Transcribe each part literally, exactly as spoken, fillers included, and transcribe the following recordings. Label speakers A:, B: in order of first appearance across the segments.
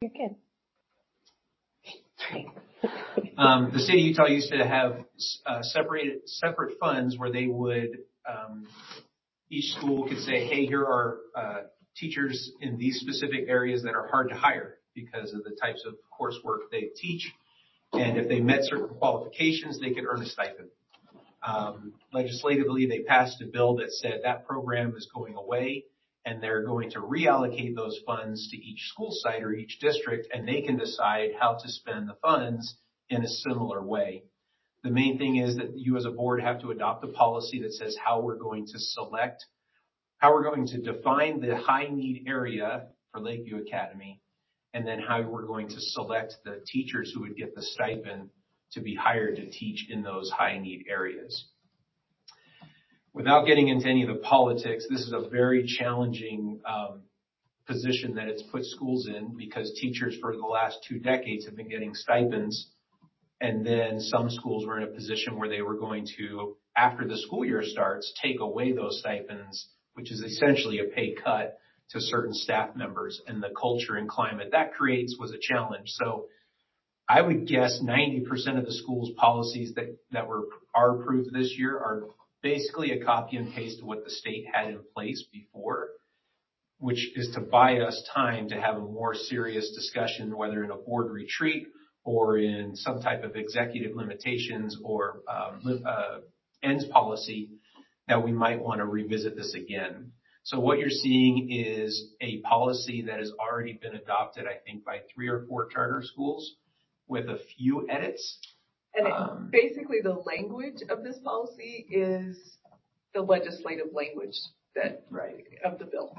A: You're good.
B: Um, the state of Utah used to have uh, separated separate funds where they would um, each school could say, hey, here are uh, teachers in these specific areas that are hard to hire because of the types of coursework they teach, and if they met certain qualifications, they could earn a stipend. Um, legislatively, they passed a bill that said that program is going away, and they're going to reallocate those funds to each school site or each district, and they can decide how to spend the funds in a similar way. The main thing is that you as a board have to adopt a policy that says how we're going to select, how we're going to define the high need area for Lakeview Academy, and then how we're going to select the teachers who would get the stipend to be hired to teach in those high need areas. Without getting into any of the politics, this is a very challenging um, position that it's put schools in because teachers for the last two decades have been getting stipends. And then some schools were in a position where they were going to, after the school year starts, take away those stipends, which is essentially a pay cut to certain staff members. And the culture and climate that creates was a challenge. So I would guess ninety percent of the school's policies that, that were are approved this year are basically a copy and paste of what the state had in place before, which is to buy us time to have a more serious discussion, whether in a board retreat or in some type of executive limitations or um, uh, ends policy that we might want to revisit this again. So what you're seeing is a policy that has already been adopted, I think, by three or four charter schools with a few edits.
C: And it,
B: um,
C: basically the language of this policy is the legislative language that
B: right.
C: of the bill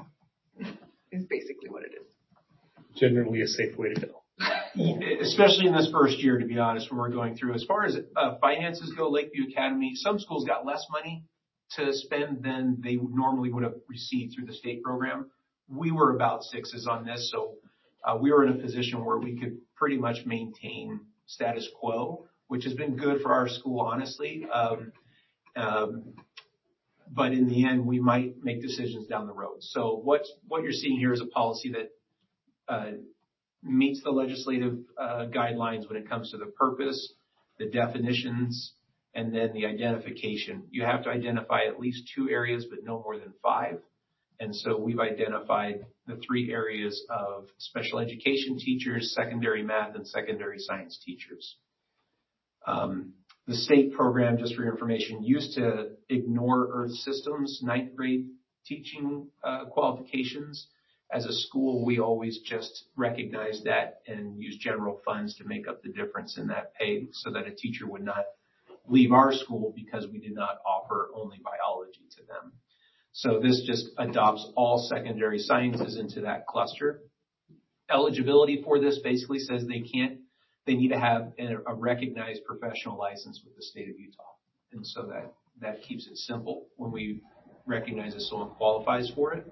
C: is basically what it is.
D: Generally a safe way to go.
B: Especially in this first year, to be honest, when we're going through. As far as uh, finances go, Lakeview Academy, some schools got less money to spend than they normally would have received through the state program. We were about sixes on this, so uh, we were in a position where we could pretty much maintain status quo, which has been good for our school, honestly. Um, um, but in the end, we might make decisions down the road. So what's, what you're seeing here is a policy that uh, meets the legislative uh, guidelines when it comes to the purpose, the definitions, and then the identification. You have to identify at least two areas, but no more than five. And so we've identified the three areas of special education teachers, secondary math, and secondary science teachers. Um, the state program, just for your information, used to ignore Earth Systems ninth grade teaching uh, qualifications. As a school, we always just recognize that and use general funds to make up the difference in that pay so that a teacher would not leave our school because we did not offer only biology to them. So this just adopts all secondary sciences into that cluster. Eligibility for this basically says they can't, they need to have a recognized professional license with the state of Utah. And so that, that keeps it simple when we recognize that someone qualifies for it.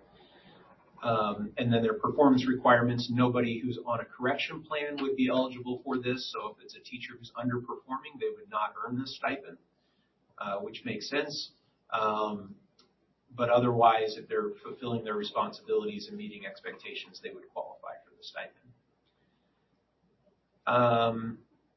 B: Um, and then their performance requirements, nobody who's on a correction plan would be eligible for this. So if it's a teacher who's underperforming, they would not earn this stipend, uh, which makes sense. Um, but otherwise, if they're fulfilling their responsibilities and meeting expectations, they would qualify for the stipend. Um,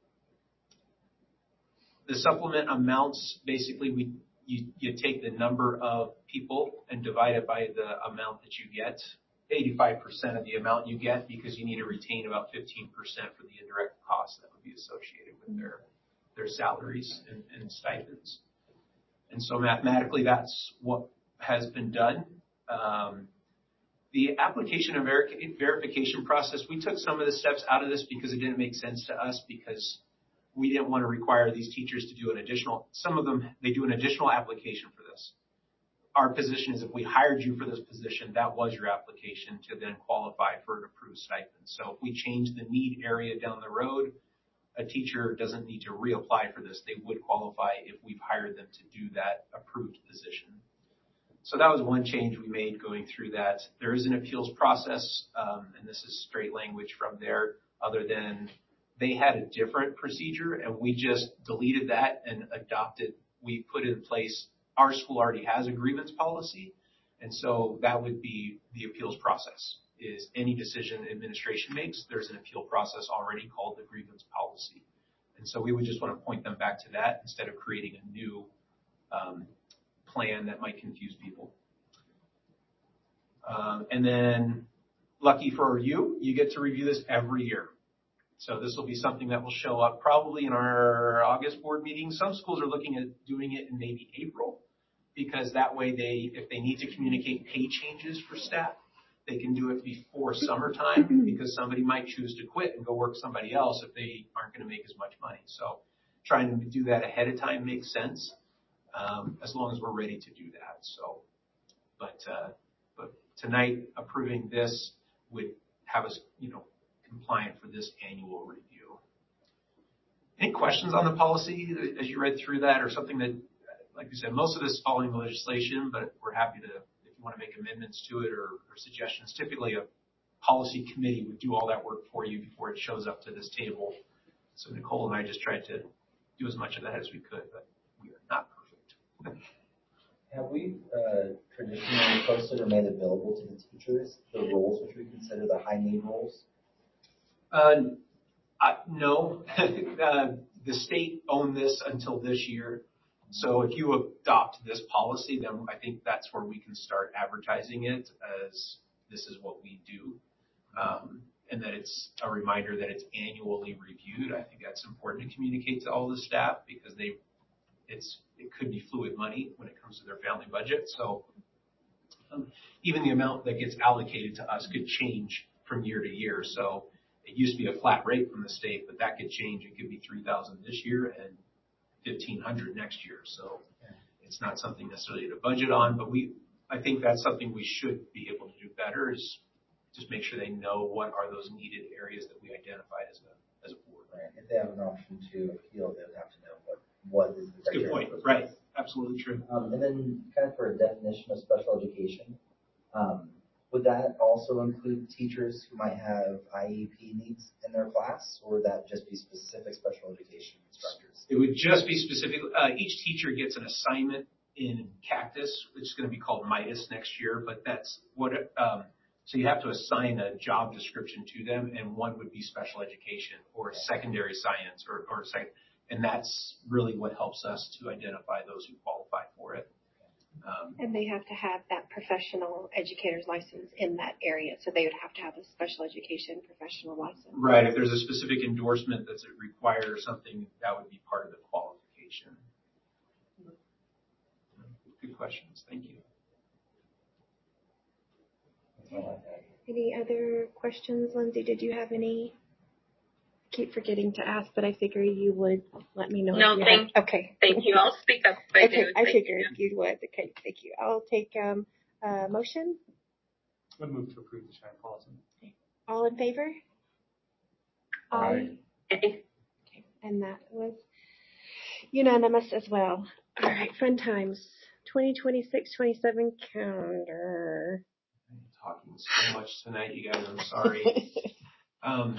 B: the supplement amounts, basically, we You, you take the number of people and divide it by the amount that you get, eighty-five percent of the amount you get, because you need to retain about fifteen percent for the indirect costs that would be associated with their, their salaries and, and stipends. And so mathematically, that's what has been done. Um, the application and ver- verification process, we took some of the steps out of this because it didn't make sense to us, because we didn't want to require these teachers to do an additional, some of them, they do an additional application for this. Our position is if we hired you for this position, that was your application to then qualify for an approved stipend. So if we change the need area down the road, a teacher doesn't need to reapply for this. They would qualify if we've hired them to do that approved position. So that was one change we made going through that. There is an appeals process, um, and this is straight language from there, other than they had a different procedure, and we just deleted that and adopted. We put in place, our school already has a grievance policy, and so that would be the appeals process. is any decision administration makes, there's an appeal process already called the grievance policy. And so we would just want to point them back to that instead of creating a new um, plan that might confuse people. Um, and then lucky for you, you get to review this every year. So this will be something that will show up probably in our August board meeting. Some schools are looking at doing it in maybe April, because that way they, if they need to communicate pay changes for staff, they can do it before summertime, because somebody might choose to quit and go work somebody else if they aren't going to make as much money. So trying to do that ahead of time makes sense, um, as long as we're ready to do that. So, but, uh, but tonight approving this would have us, you know, compliant for this annual review. Any questions on the policy as you read through that, or something that, like we said, most of this is following the legislation, but we're happy to, if you want to make amendments to it or, or suggestions. Typically a policy committee would do all that work for you before it shows up to this table. So Nicole and I just tried to do as much of that as we could, but we are not perfect.
A: Have we uh, traditionally posted or made available to the teachers the roles which we consider the high need roles?
B: Uh, I, no, uh, the state owned this until this year. So if you adopt this policy, then I think that's where we can start advertising it as this is what we do. Um, and that it's a reminder that it's annually reviewed. I think that's important to communicate to all the staff, because they, it's, it could be fluid money when it comes to their family budget. So um, even the amount that gets allocated to us could change from year to year. So it used to be a flat rate from the state, but that could change. It could be three thousand this year and fifteen hundred next year. So it's not something necessarily to budget on, but we, I think that's something we should be able to do better, is just make sure they know what are those needed areas that we identified as a, as a board.
A: Right. If they have an option to appeal, they would have to know what, what is the
B: Good point. Right. Absolutely true.
A: Um, and then kind of for a definition of special education, um, would that also include teachers who might have I E P needs in their class, or would that just be specific special education instructors?
B: It would just be specific. Uh, each teacher gets an assignment in Cactus, which is going to be called Midas next year, but that's what, um, so you have to assign a job description to them, and one would be special education or secondary science, or, or sec- and that's really what helps us to identify those who qualify for it. Um,
E: and they have to have that professional educator's license in that area. So they would have to have a special education professional license.
B: Right. If there's a specific endorsement that's required or something, that would be part of the qualification. Good questions. Thank you.
E: Any other questions, Lindsay? Did you have any? I keep forgetting to ask, but I figure you would let me know.
F: No, thank
E: have. Okay.
F: Thank you. I'll speak up if I
E: okay,
F: do.
E: I
F: Thank
E: figured
F: you.
E: you would. Okay, thank you. I'll take um, a motion.
D: I move to approve the Shine policy.
E: Okay. All in favor?
D: Aye.
E: Okay. And that was unanimous as well. All right, fun times. twenty twenty-six twenty-seven calendar.
B: I'm talking so much tonight, you guys. I'm sorry. um,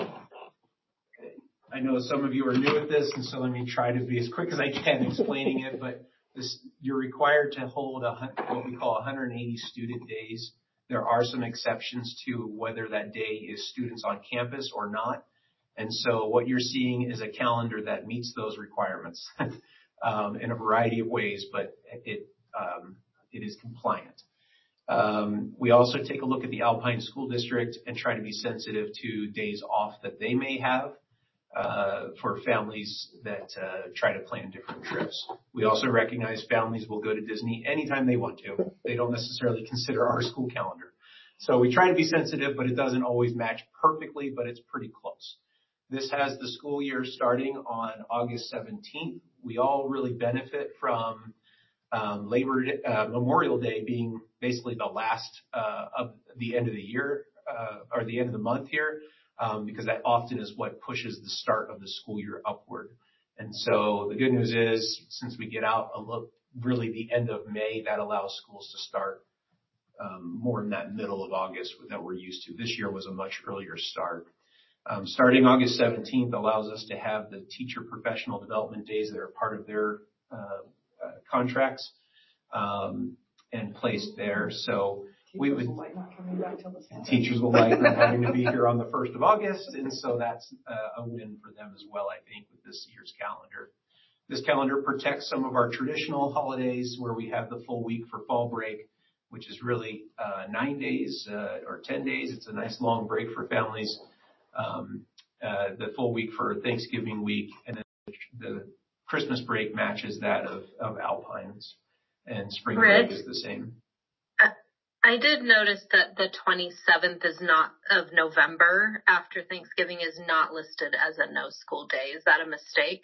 B: I know some of you are new at this, and so let me try to be as quick as I can explaining it. But this, you're required to hold a, what we call one hundred eighty student days. There are some exceptions to whether that day is students on campus or not. And so what you're seeing is a calendar that meets those requirements um, in a variety of ways, but it um, it is compliant. Um, we also take a look at the Alpine School District and try to be sensitive to days off that they may have uh, for families that uh, try to plan different trips. We also recognize families will go to Disney anytime they want to. They don't necessarily consider our school calendar. So we try to be sensitive, but it doesn't always match perfectly, but it's pretty close. This has the school year starting on August seventeenth. We all really benefit from um, Labor Day, uh, Memorial Day being basically the last uh, of the end of the year uh, or the end of the month here, um, because that often is what pushes the start of the school year upward. And so the good news is, since we get out a look, really the end of May, that allows schools to start um, more in that middle of August that we're used to. This year was a much earlier start. Um, starting August seventeenth allows us to have the teacher professional development days that are part of their uh, uh, contracts um, and placed there. So we
C: Teachers
B: would,
C: will like not coming back till the summer.
B: teachers will like not having to be here on the first of August, and so that's uh, a win for them as well, I think, with this year's calendar. This calendar protects some of our traditional holidays where we have the full week for fall break, which is really uh, nine days uh, or ten days. It's a nice long break for families. Um, uh, the full week for Thanksgiving week, and then the Christmas break matches that of, of Alpines, and spring
F: Rick,
B: break is the same.
F: I, I did notice that the twenty-seventh is not of November after Thanksgiving is not listed as a no school day. Is that a mistake?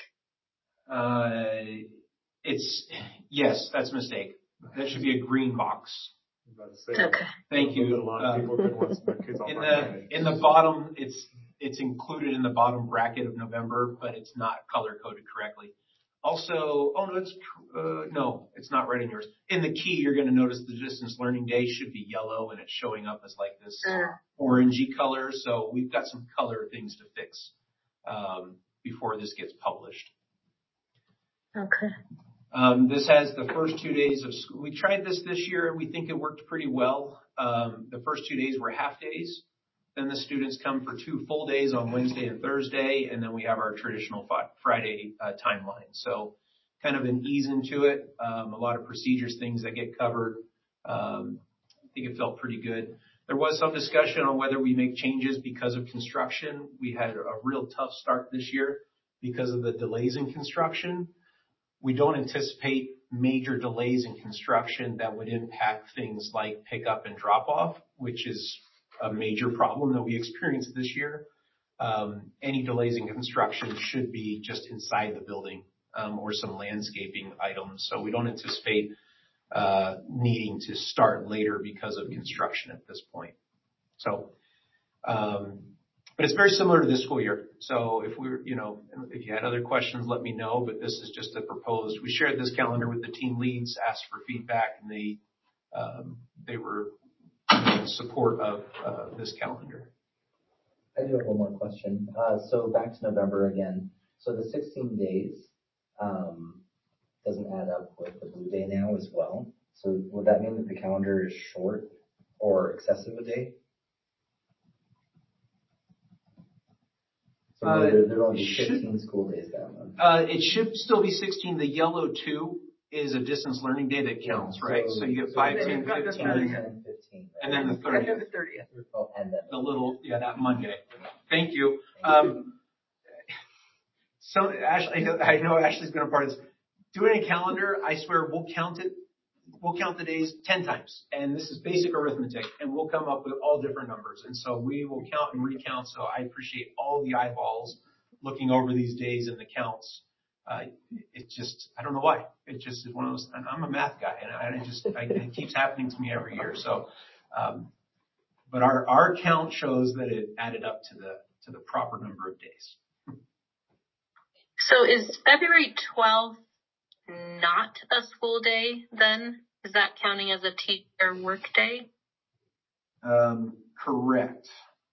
B: Uh, it's, yes, that's a mistake. That should be a green box.
D: I'm about to say,
F: Okay.
B: Thank you.
D: A lot of people could want some kids off
B: In
D: on
B: the,
D: Friday.
B: in the bottom, it's, it's included in the bottom bracket of November, but it's not color coded correctly. Also, oh no, it's, uh, no, it's not right in yours. In the key, you're going to notice the distance learning day should be yellow and it's showing up as like this
F: Mm.
B: orangey color. So we've got some color things to fix, um, before this gets published.
F: Okay.
B: Um, this has the first two days of school. We tried this this year. We think it worked pretty well. Um, the first two days were half days. Then the students come for two full days on Wednesday and Thursday, and then we have our traditional fi- Friday uh, timeline. So kind of an ease into it. Um, a lot of procedures, things that get covered. Um, I think it felt pretty good. There was some discussion on whether we make changes because of construction. We had a real tough start this year because of the delays in construction. We don't anticipate major delays in construction that would impact things like pickup and drop off, which is a major problem that we experienced this year. Um, any delays in construction should be just inside the building, um, or some landscaping items. So we don't anticipate uh, needing to start later because of construction at this point. So, um, but it's very similar to this school year. So if we're, you know, if you had other questions, let me know. But this is just a proposed. We shared this calendar with the team leads, asked for feedback, and they um, they were in support of uh, this calendar.
A: I do have one more question. Uh, so back to November again. So the sixteen days um, doesn't add up with the blue day now as well. So would that mean that the calendar is short or excessive a day? So
B: Uh,
A: there, there will only be
B: it should-
A: fifteen school days that month.
B: Uh, it should still be sixteen. The yellow two is a distance learning day that counts, right? So you get five,
C: then
B: ten,
C: you've got the
B: fifteen,
C: thirtieth.
A: ten, fifteen, right?
B: and then the
C: And
B: thirtieth.
C: then the thirtieth.
A: Oh, and then
B: The little, yeah, that Monday. Thank you. Um, so Ashley, I know Ashley's been a part of this. Doing a calendar, I swear we'll count it. We'll count the days ten times. And this is basic arithmetic, and we'll come up with all different numbers. And so we will count and recount. So I appreciate all the eyeballs looking over these days and the counts. Uh, it just, I don't know why. It just is one of those, and I'm a math guy, and I just, I, it keeps happening to me every year. So, um, but our, our count shows that it added up to the, to the proper number of days.
F: So is February twelfth not a school day then? Is that counting as a teacher work day?
B: Um, correct.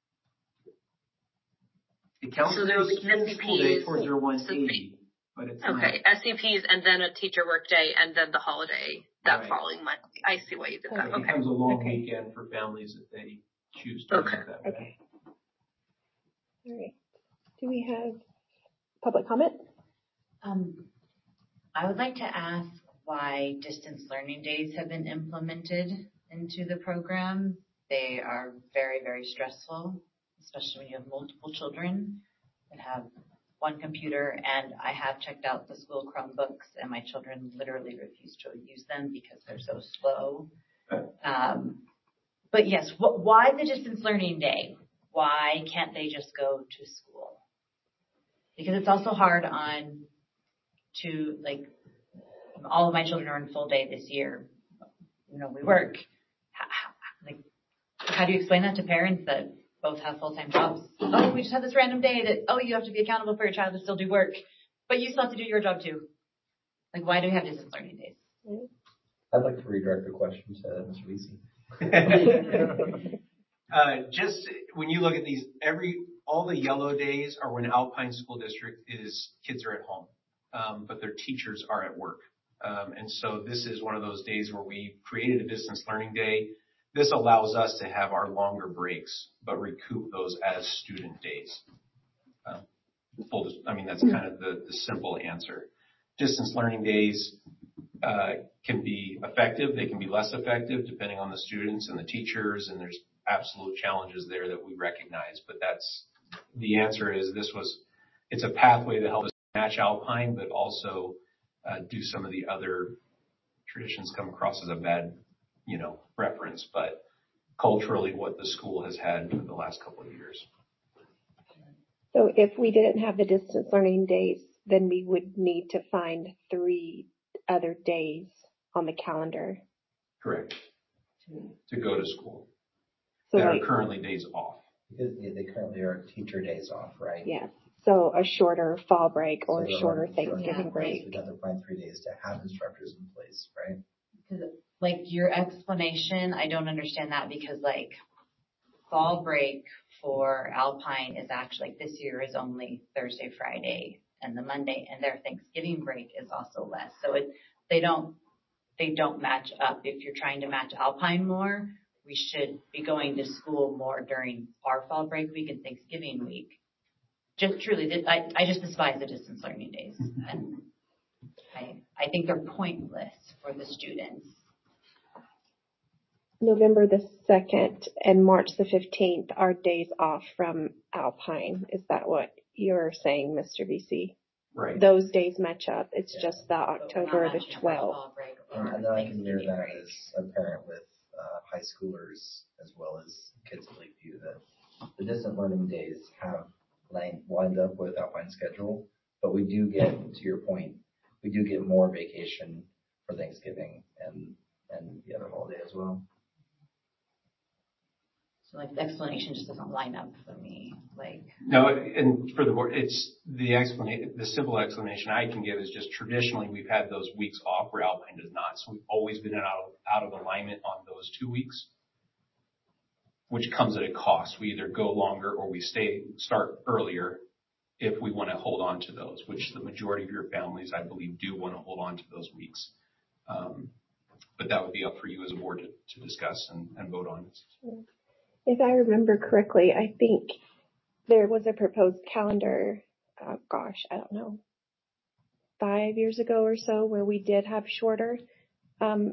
B: It counts
F: So
B: as
F: there will
B: a
F: be
B: student school day
F: S E Ps,
B: towards your one
F: so
B: eighty, but it's not.
F: Okay, S E Ps and then a teacher work day and then the holiday that
B: Right.
F: following month. I see why you did that.
B: It
F: Okay.
B: becomes a long
E: Okay.
B: weekend for families if they choose to
F: Okay.
B: use it that way.
E: Okay. All right. Do we have public comment?
G: Um, I would like to ask why distance learning days have been implemented into the program. They are very, very stressful, especially when you have multiple children that have one computer. And I have checked out the school Chromebooks, and my children literally refuse to use them because they're so slow. Um, but yes, wh- why the distance learning day? Why can't they just go to school? Because it's also hard on to like all of my children are in full day this year. You know, we work. How, how, like, how do you explain that to parents that both have full-time jobs? Oh, we just have this random day that, oh, you have to be accountable for your child to still do work, but you still have to do your job too. Like, why do we have distance learning days?
A: I'd like to redirect the question to Mister Vesey.
B: uh, just when you look at these, every all the yellow days are when Alpine School District is kids are at home, um, but their teachers are at work. Um, and so this is one of those days where we created a distance learning day this allows us to have our longer breaks, but recoup those as student days. Um, full, I mean, that's kind of the, the simple answer. Distance learning days uh, can be effective. They can be less effective depending on the students and the teachers, and there's absolute challenges there that we recognize. But that's the answer is this was, it's a pathway to help us match Alpine, but also uh, do some of the other traditions come across as a bad, you know, reference, but culturally what the school has had for the last couple of years.
E: So if we didn't have the distance learning days, then we would need to find three other days on the calendar.
B: Correct. To go to school.
E: So
B: that
E: like,
B: are currently days off.
A: Because they currently are teacher days off, right?
E: Yeah. So a shorter fall break or
A: So
E: a shorter
A: they're on
E: Thanksgiving
G: Yeah.
E: break.
A: We'd have to find three days to have instructors in place, right?
G: Because, like, your explanation, I don't understand that because, like, fall break for Alpine is actually, like, this year is only Thursday, Friday, and the Monday, and their Thanksgiving break is also less. So it, they don't, they don't match up. If you're trying to match Alpine more, we should be going to school more during our fall break week and Thanksgiving week. Just truly, I, I just despise the distance learning days. And I, I think they're pointless for the students.
E: November the second and March the fifteenth are days off from Alpine. Is that what you're saying, Mister V C?
B: Right.
E: Those days match up. It's
A: Yeah.
E: just the October the twelfth.
A: And, and then I can mirror that as a parent with uh, high schoolers as well as kids at Lakeview that the distant learning days have lined, lined up with Alpine schedule, but we do get, to your point, we do get more vacation for Thanksgiving and, and the other holiday as well.
G: So, like, the explanation just doesn't line up for me. Like,
B: No, and for the board, it's the explanation, the simple explanation I can give is just traditionally we've had those weeks off where Alpine does not. So we've always been out of, out of alignment on those two weeks, which comes at a cost. We either go longer or we stay, start earlier if we want to hold on to those, which the majority of your families, I believe, do want to hold on to those weeks. Um, but that would be up for you as a board to, to discuss and, and vote on.
E: If I remember correctly, I think there was a proposed calendar, uh, gosh, I don't know, five years ago or so, where we did have shorter um,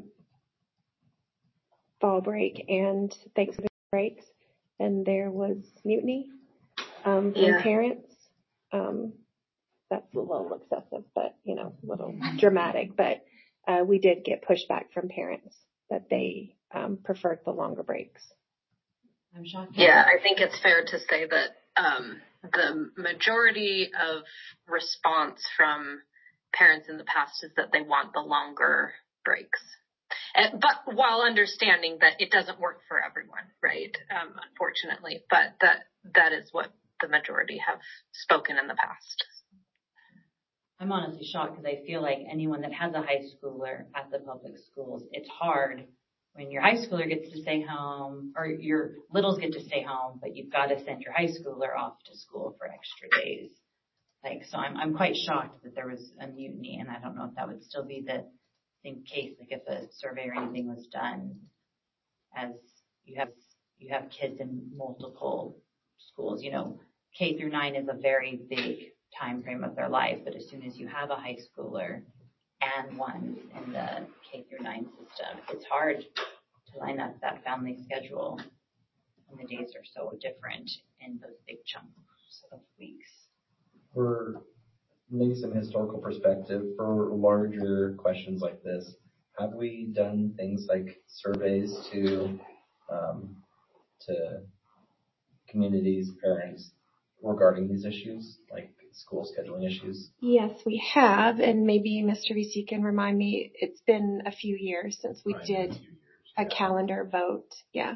E: fall break and Thanksgiving breaks, and there was mutiny um, from
F: Yeah.
E: parents. Um, that's a little excessive, but, you know, a little dramatic, but uh, we did get pushback from parents that they um, preferred the longer breaks.
G: I'm shocked.
F: Yeah, I think it's fair to say that um, the majority of response from parents in the past is that they want the longer breaks. And, but while understanding that it doesn't work for everyone, right? Um, unfortunately, but that that is what the majority have spoken in the past.
G: I'm honestly shocked because I feel like anyone that has a high schooler at the public schools, it's hard when your high schooler gets to stay home or your littles get to stay home, but you've got to send your high schooler off to school for extra days. Like, so I'm, I'm quite shocked that there was a mutiny, and I don't know if that would still be the same case, like if a survey or anything was done, as you have, you have kids in multiple schools. You know, K through nine is a very big time frame of their life, but as soon as you have a high schooler and one in the K through nine system, it's hard to line up that family schedule when the days are so different in those big chunks of weeks.
A: For maybe some historical perspective, for larger questions like this, have we done things like surveys to um, to communities, parents regarding these issues, like school scheduling issues?
E: Yes, we have, and maybe Mister V C can remind me, it's been a few years since we
B: Right,
E: did
B: a few years,
E: a
B: yeah.
E: calendar vote. Yeah.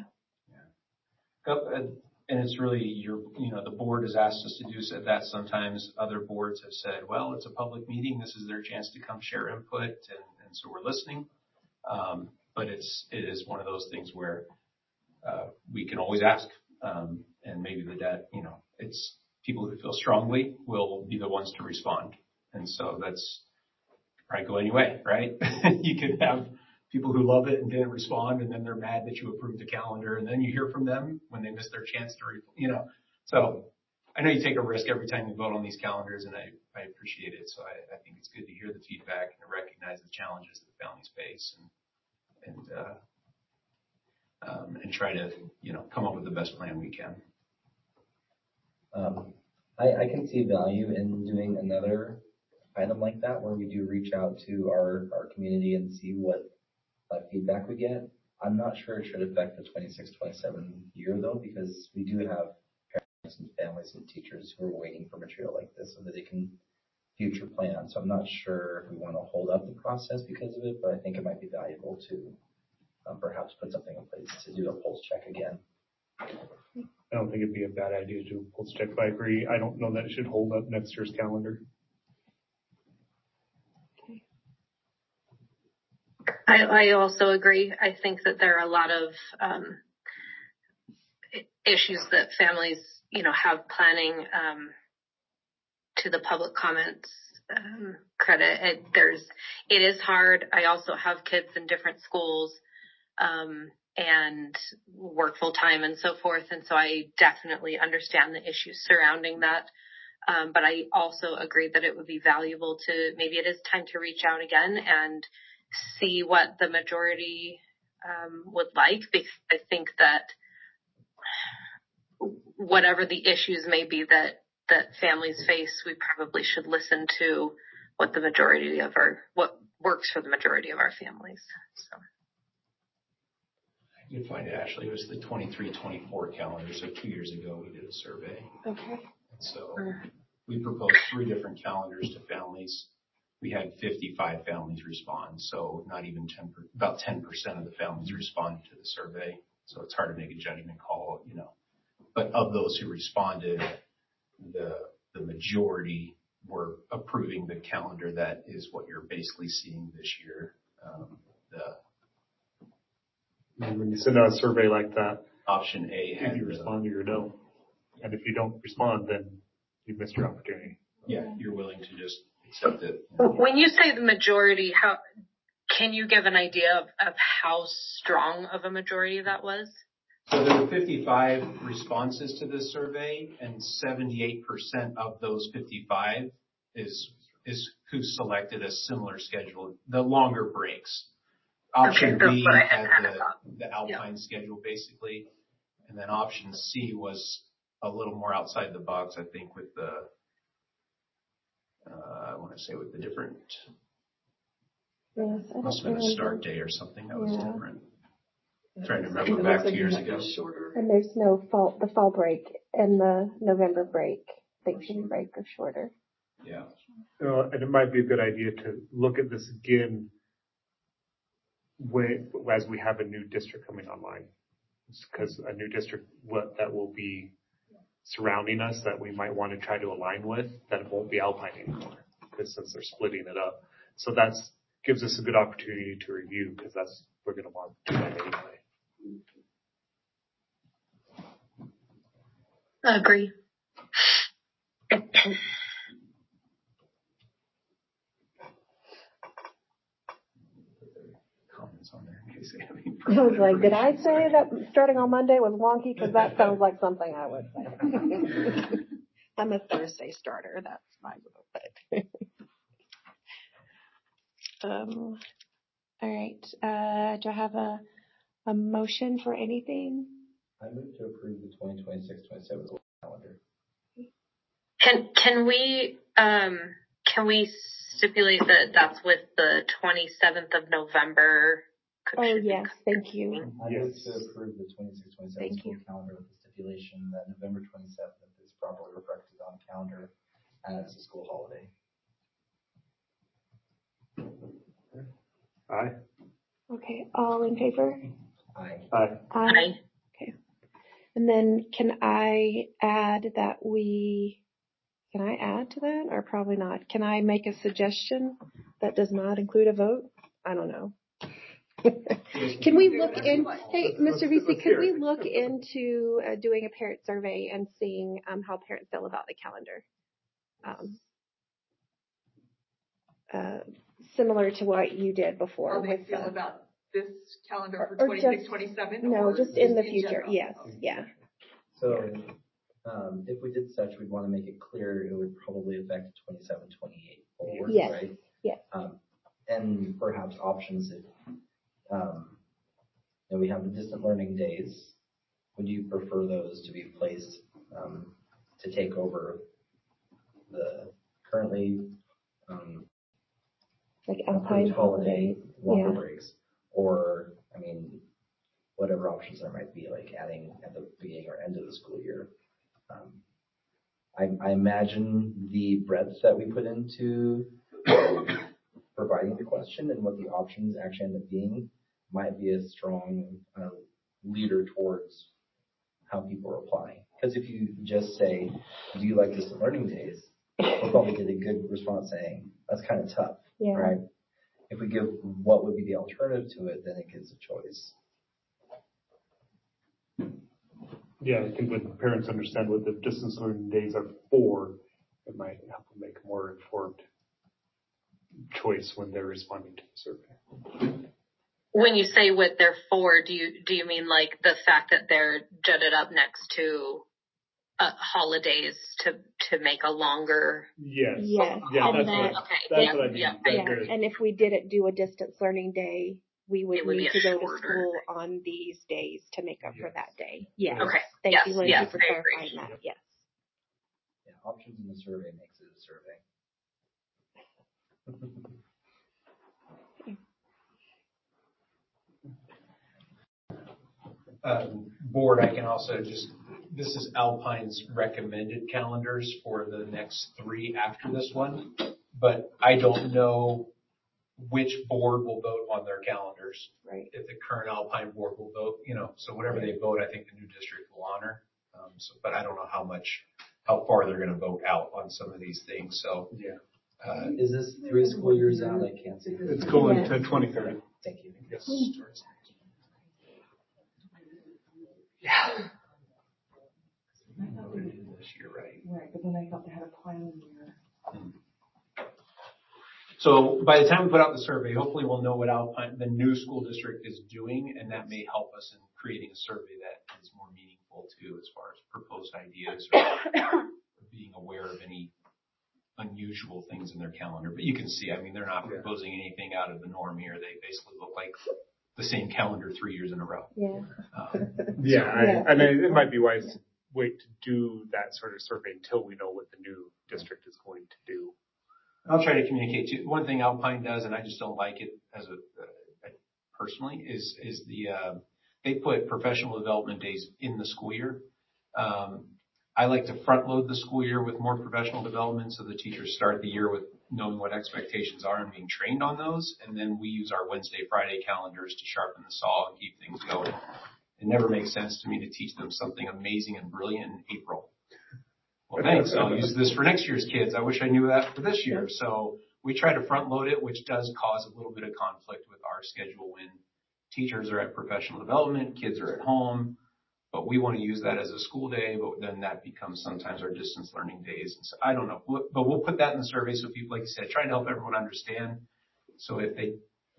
B: And it's really your, you know, the board has asked us to do that. Sometimes other boards have said, well, it's a public meeting. This is their chance to come share input. And, and so we're listening. Um, but it's, it is one of those things where, uh, we can always ask. Um, and maybe the debt, you know, it's people who feel strongly will be the ones to respond. And so that's probably go anyway, right? You can have people who love it and didn't respond, and then they're mad that you approved the calendar, and then you hear from them when they miss their chance to, re- you know. So I know you take a risk every time you vote on these calendars, and I, I appreciate it. So I, I think it's good to hear the feedback and to recognize the challenges that the families face, and and uh, um, and try to, you know, come up with the best plan we can.
A: Um, I, I can see value in doing another item like that where we do reach out to our, our community and see what uh, feedback we get. I'm not sure it should affect the twenty-six twenty-seven year though, because we do have parents and families and teachers who are waiting for material like this so that they can future plan. So I'm not sure if we want to hold up the process because of it, but I think it might be valuable to um, perhaps put something in place to do a pulse check again.
D: I don't think it'd be a bad idea to do a pulse check, but I agree. I don't know that it should hold up next year's calendar.
F: I, I also agree. I think that there are a lot of um, issues that families, you know, have planning um, to the public comments um, credit. It, there's, it is hard. I also have kids in different schools um, and work full time and so forth, and so I definitely understand the issues surrounding that. Um, but I also agree that it would be valuable to maybe it is time to reach out again and see what the majority um, would like, because I think that whatever the issues may be that, that families face, we probably should listen to what the majority of our, what works for the majority of our families. So.
B: I did find it actually, it was the twenty-three twenty-four calendar, so two years ago we did a survey.
E: Okay.
B: So we proposed three different calendars to families. We had fifty-five families respond, so not even ten, about ten percent of the families responded to the survey. So it's hard to make a judgment call, you know. But of those who responded, the the majority were approving the calendar that is what you're basically seeing this year. Um, the
D: And when you send out a survey like that,
B: option A had
D: if you
B: the,
D: respond, you're a no. And if you don't respond, then you've missed your opportunity.
B: yeah, you're willing to just accept it.
F: When you say the majority, how can you give an idea of, of how strong of a majority that was?
B: So there were fifty-five responses to this survey, and seventy-eight percent of those fifty-five is is who selected a similar schedule, the longer breaks. Option
F: Okay,
B: B
F: I
B: had
F: had
B: the, the Alpine schedule basically, and then option C was a little more outside the box, I think, with the uh, I want to say with the different
E: Yes, I
B: must have
E: don't
B: been a start
E: remember.
B: day or something that was
E: Yeah.
B: different. I'm trying to remember back two years ago.
E: And there's no fall, the fall break and the November break, Thanksgiving break are shorter.
B: Yeah.
D: Uh, and it might be a good idea to look at this again when, as we have a new district coming online. Because a new district what that will be surrounding us that we might want to try to align with, that it won't be Alpine anymore, because since they're splitting it up. So that's gives us a good opportunity to review, because that's we're going to want to do that anyway.
F: I agree.
B: Comments on there in case they have any
E: I was like, did I say that starting on Monday was wonky? Because that sounds like something I would say. I'm a Thursday starter. That's my move. But um, all right. Uh, do I have a a motion for anything?
A: I move to approve the twenty twenty-six twenty-seven calendar.
F: Can can we um can we stipulate that that's with the twenty-seventh of November?
E: Oh yes, thank you.
A: I
D: Yes.
A: move to approve the twenty-six twenty-seven
E: Thank
A: school
E: you.
A: calendar with the stipulation that November twenty-seventh is properly reflected on the calendar as a school holiday.
D: Aye.
E: Okay, all in favor?
A: Aye.
D: Aye.
F: Aye.
E: Okay. And then can I add that we, can I add to that or probably not? Can I make a suggestion that does not include a vote? I don't know. Can we look in, hey, Mister V C, could we look into uh, doing a parent survey and seeing um, how parents feel about the calendar? Um, uh, similar to what you did before.
C: How they
E: with
C: feel
E: the-
C: about this calendar
E: Or-
C: for
E: or
C: twenty-six,
E: just-
C: twenty-seven?
E: No,
C: or
E: just in the
C: in
E: future.
C: general?
E: Yes. Yeah.
A: So, um, if we did such, we'd want to make it clear it would probably affect twenty-seven, twenty-eight forward,
E: Yes.
A: right?
E: Yes.
A: Um, and perhaps options if, um, you know, we have the distant learning days. Would you prefer those to be placed, um, to take over the currently, um,
E: Like Alpine holiday.
A: longer
E: Yeah.
A: breaks? Or, I mean, whatever options there might be, like adding at the beginning or end of the school year. Um, I, I imagine the breadth that we put into um, providing the question and what the options actually end up being might be a strong uh, leader towards how people reply. Because if you just say, do you like distant learning days? We'll probably get a good response saying, that's kind of tough,
E: Yeah.
A: right? If we give what would be the alternative to it, then it gives a choice.
D: Yeah, I think when parents understand what the distance learning days are for, it might help them make a more informed choice when they're responding to the survey.
F: When you say what they're for, do you do you mean like the fact that they're jutted up next to uh, holidays to to make a longer?
D: Yes.
E: Yes.
D: Yeah,
E: And
D: that's
E: then-
D: what,
F: Okay.
D: that's
F: yeah,
D: what I mean.
F: yeah.
D: That
E: Yeah.
D: they're-
E: And if we didn't do a distance learning day, we would
F: It would
E: need
F: be
E: to
F: a
E: go to
F: shorter-
E: school on these days to make up for
D: Yes.
E: that day. Yes.
F: Okay.
E: Thank
F: Yes,
E: you, Lindsay,
F: yes,
E: for
F: I agree.
E: clarifying that. Yes.
A: Yeah, options in the survey makes it a survey.
B: Um, board, I can also just, this is Alpine's recommended calendars for the next three after this one, but I don't know which board will vote on their calendars.
E: Right.
B: If the current Alpine board will vote, you know, so whatever they vote, I think the new district will honor. Um, so, but I don't know how much, how far they're going to vote out on some of these things. So,
D: Yeah.
B: uh,
A: Is this three school years out? I can't see.
D: It's going
E: Yeah.
D: to twenty thirty.
A: Thank you.
D: Yes.
B: yeah. This year, right?
C: Right, but then I thought they had a plan year.
B: So by the time we put out the survey, hopefully we'll know what Alpine, the new school district is doing, and that may help us in creating a survey that is more meaningful too, as far as proposed ideas or being aware of any unusual things in their calendar. But you can see, I mean, they're not proposing anything out of the norm here. They basically look like the same calendar three years in a row.
E: Yeah.
B: Um,
D: Yeah, I,
E: Yeah.
D: and it, it might be wise to wait to do that sort of survey until we know what the new district is going to do.
B: I'll try to communicate to you. One thing Alpine does, and I just don't like it as a uh, personally, is is the uh, they put professional development days in the school year. Um, I like to front load the school year with more professional development, so the teachers start the year with knowing what expectations are and being trained on those, and then we use our Wednesday, Friday calendars to sharpen the saw and keep things going. It never makes sense to me to teach them something amazing and brilliant in April. Well, thanks. I'll use this for next year's kids. I wish I knew that for this year. So we try to front load it, which does cause a little bit of conflict with our schedule when teachers are at professional development, kids are at home, but we want to use that as a school day, but then that becomes sometimes our distance learning days. And so I don't know, but we'll put that in the survey so people, like you said, try to help everyone understand. So if they,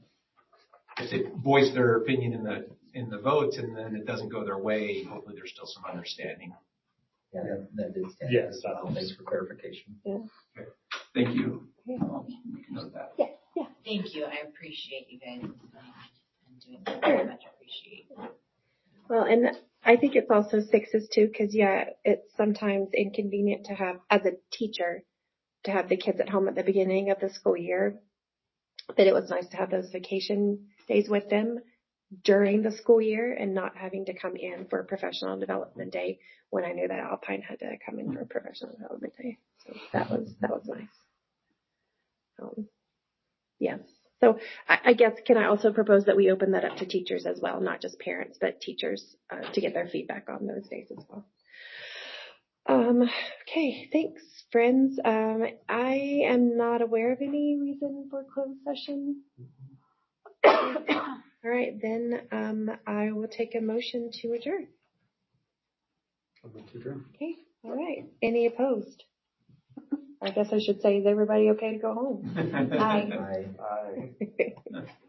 B: if they voice their opinion in the, in the vote and then it doesn't go their way, hopefully there's still some understanding.
A: Yeah, that, that did stand
D: Yes,
A: out as well. Thanks for clarification.
E: Yeah.
B: Thank you.
E: Yeah.
B: I'll note that.
E: Yeah. Yeah.
G: Thank you. I appreciate you guys um, and doing that. Very much appreciate.
E: Well, and I think it's also sixes too, because yeah, it's sometimes inconvenient to have, as a teacher, to have the kids at home at the beginning of the school year. But it was nice to have those vacation days with them during the school year and not having to come in for a professional development day when I knew that Alpine had to come in for a professional development day. So that was, that was nice. Um, yes. So I, I guess, can I also propose that we open that up to teachers as well, not just parents, but teachers uh, to get their feedback on those days as well. Um, okay, thanks, friends. Um, I am not aware of any reason for closed session. All right, then um, I will take a motion to adjourn. Okay, all right. Any opposed? I guess I should say, is everybody okay to go home? Aye.
A: I,
D: I